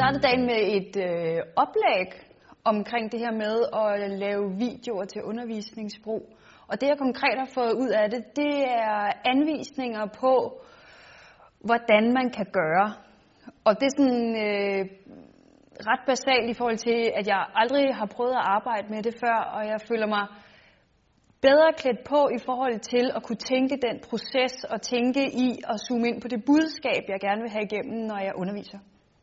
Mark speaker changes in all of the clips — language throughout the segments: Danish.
Speaker 1: startede dagen med et oplæg omkring det her med at lave videoer til undervisningsbrug. Og det jeg konkret har fået ud af det, det er anvisninger på, hvordan man kan gøre. Og det er sådan ret basalt i forhold til, at jeg aldrig har prøvet at arbejde med det før, og jeg føler mig bedre klædt på i forhold til at kunne tænke den proces og tænke i at zoome ind på det budskab, jeg gerne vil have igennem, når jeg underviser.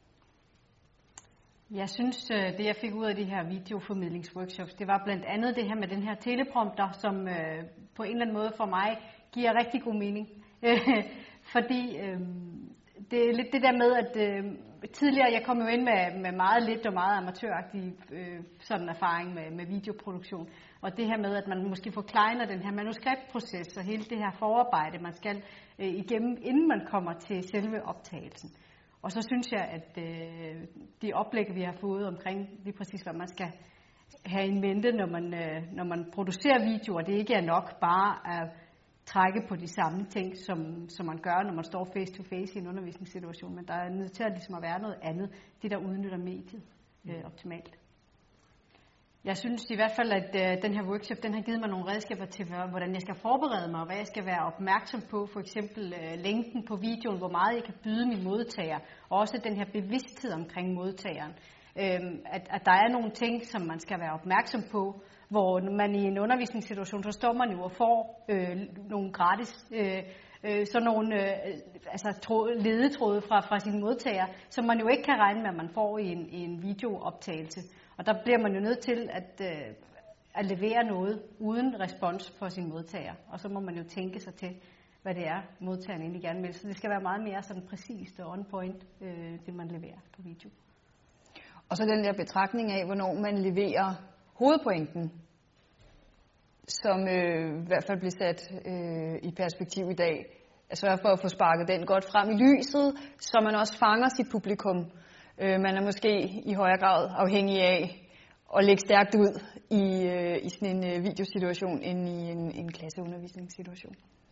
Speaker 2: Jeg synes, det jeg fik ud af de her videoformidlingsworkshops, det var blandt andet det her med den her teleprompter, som på en eller anden måde for mig giver rigtig god mening. Fordi det er lidt det der med, at tidligere jeg kom jo ind med meget lidt og meget amatøragtig sådan erfaring med videoproduktion. Og det her med, at man måske forklejner den her manuskriptproces og hele det her forarbejde, man skal igennem, inden man kommer til selve optagelsen. Og så synes jeg, at de oplæg, vi har fået omkring lige præcis, hvad man skal have i mente, når man producerer videoer, det ikke er nok bare at trække på de samme ting, som man gør, når man står face to face i en undervisningssituation. Men der er nødt til at, ligesom at være noget andet, det der udnytter mediet optimalt. Jeg synes i hvert fald, at den her workshop, den har givet mig nogle redskaber til, hvordan jeg skal forberede mig, og hvad jeg skal være opmærksom på. For eksempel længden på videoen, hvor meget jeg kan byde min modtager, og også den her bevidsthed omkring modtageren. At der er nogle ting, som man skal være opmærksom på, hvor man i en undervisningssituation, så står man jo og får nogle gratis, sådan nogle ledetråde fra sine modtagere, som man jo ikke kan regne med, at man får i en videooptagelse. Og der bliver man jo nødt til at levere noget uden respons for sin modtager. Og så må man jo tænke sig til, hvad det er, modtageren egentlig gerne vil. Så det skal være meget mere sådan præcist og on point, det man leverer på video.
Speaker 1: Og så den der betragtning af, hvornår man leverer hovedpointen, som i hvert fald bliver sat i perspektiv i dag. At sørge for at få sparket den godt frem i lyset, så man også fanger sit publikum. Man er måske i højere grad afhængig af at lægge stærkt ud i sådan en videosituation, end i en klasseundervisningssituation.